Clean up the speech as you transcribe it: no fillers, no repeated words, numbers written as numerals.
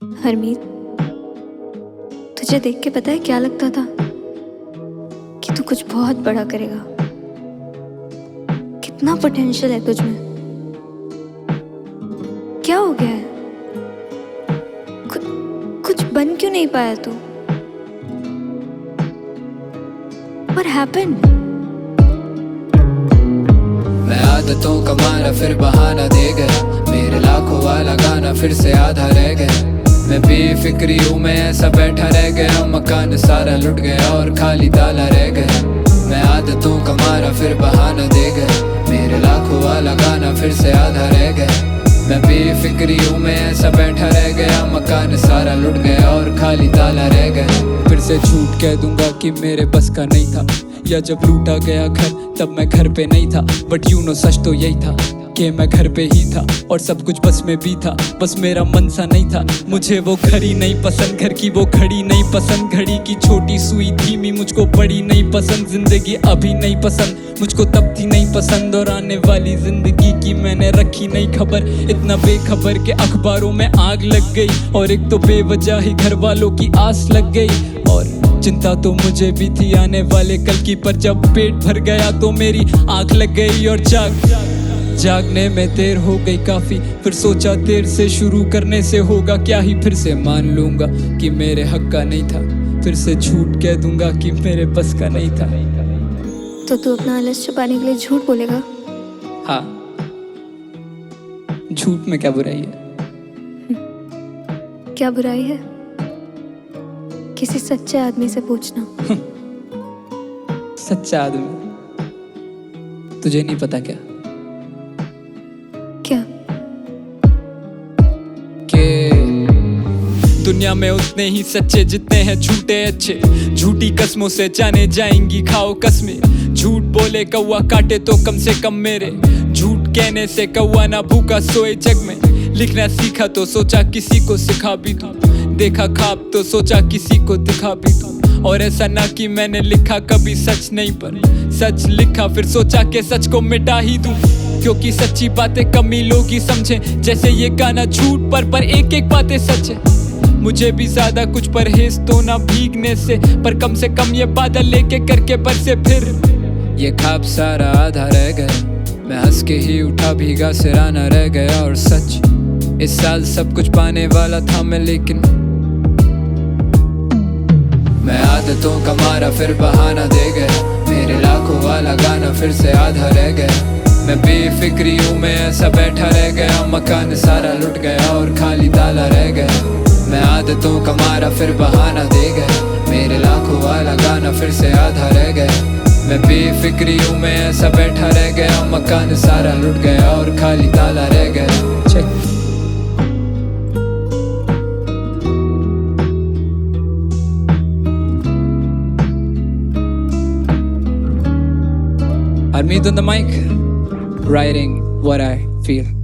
हरमीत, तुझे देख के पता है क्या लगता था कि तू कुछ बहुत बड़ा करेगा। कितना पोटेंशियल है तुझ में। क्या हो गया है? कुछ बन क्यों नहीं पाया तू? What happened? मैं आदतों का मारा फिर बहाना दे गया, मेरे लाखों वाला गाना फिर से आधा रह गया। मैं बेफिक्री हूँ, मैं ऐसा बैठा रह गया, मकान सारा लुट गया और खाली ताला रह गया। मैं आदतों का मारा फिर बहाना दे गया, मेरे लाखों वाला गाना फिर से आधा रह गया। मैं बेफिक्री हूँ, मैं ऐसा बैठा रह गया, मकान सारा लुट गया और खाली ताला रह गया। फिर से झूठ कह दूंगा कि मेरे बस का नहीं था, या जब लूटा गया घर तब मैं घर पे नहीं था। बट यू नो सच तो यही था कि मैं घर पे ही था और सब कुछ बस में भी था, बस मेरा मन सा नहीं था। मुझे वो घड़ी नहीं पसंद, घर की वो घड़ी नहीं पसंद, घड़ी की छोटी सुई धीमी मुझको बड़ी नहीं पसंद। जिंदगी अभी नहीं पसंद मुझको, तब थी नहीं पसंद, और आने वाली जिंदगी की मैंने रखी नहीं खबर। इतना बेखबर के अखबारों में आग लग गई, और एक तो बेवजह ही घर वालों की आस लग गई। और चिंता तो मुझे भी थी आने वाले कल की, पर जब पेट भर गया तो मेरी आंख लग गई। और जागने में देर हो गई काफी, फिर सोचा देर से शुरू करने से होगा क्या ही। फिर से मान लूंगा कि मेरे हक का नहीं था, फिर से झूठ कह दूंगा कि मेरे बस का नहीं था। तो तू अपना आलस छुपाने के लिए झूठ बोलेगा? हाँ, झूठ में क्या बुराई है? क्या बुराई है? किसी सच्चे आदमी से पूछना। सच्चा आदमी तुझे नहीं पता क्या? क्या? दुनिया में उतने ही सच्चे जितने हैं झूठे अच्छे। झूठी कस्मों से जाने जाएंगी खाओ कसमें। झूठ बोले कौवा काटे तो कम से कम मेरे। झूठ कहने से कौवा ना भूखा सोए जग में। लिखना सीखा तो सोचा किसी को सिखा भी दूं, देखा ख्वाब तो सोचा किसी को दिखा भी दूं। और ऐसा ना कि मैंने लिखा कभी सच नहीं, पर सच लिखा फिर सोचा कि सच को मिटा ही दूं। क्योंकि सच्ची बातें कम ही लोग ही समझे, जैसे ये गाना झूठ पर एक एक बातें सच है। मुझे भी ज्यादा कुछ परहेज तो ना भीगने से, पर कम से कम ये बादल लेके करके बरसे फिर। ये ख्वाब सारा आधा रह गया, मैं हंस के ही उठा भीगा सिराना रह गया। और सच इस साल सब कुछ पाने वाला था मैं, लेकिन मैं आदतों का मारा फिर बहाना दे गया, मेरे लाखों वाला गाना फिर से आधा रह गया। मैं बेफिक्री हूँ, मैं ऐसा बैठा रह गया, मकान सारा लुट गया और खाली ताला रह गया। मैं आदतों का मारा फिर बहाना दे गया, मेरे लाखों वाला गाना फिर से आधा रह गया। मैं बेफिक्री हूँ, मैं ऐसा बैठा रह गया, मकान सारा लुट गया और खाली ताला रह गया। Check. Harmeet on the mic, writing what I feel.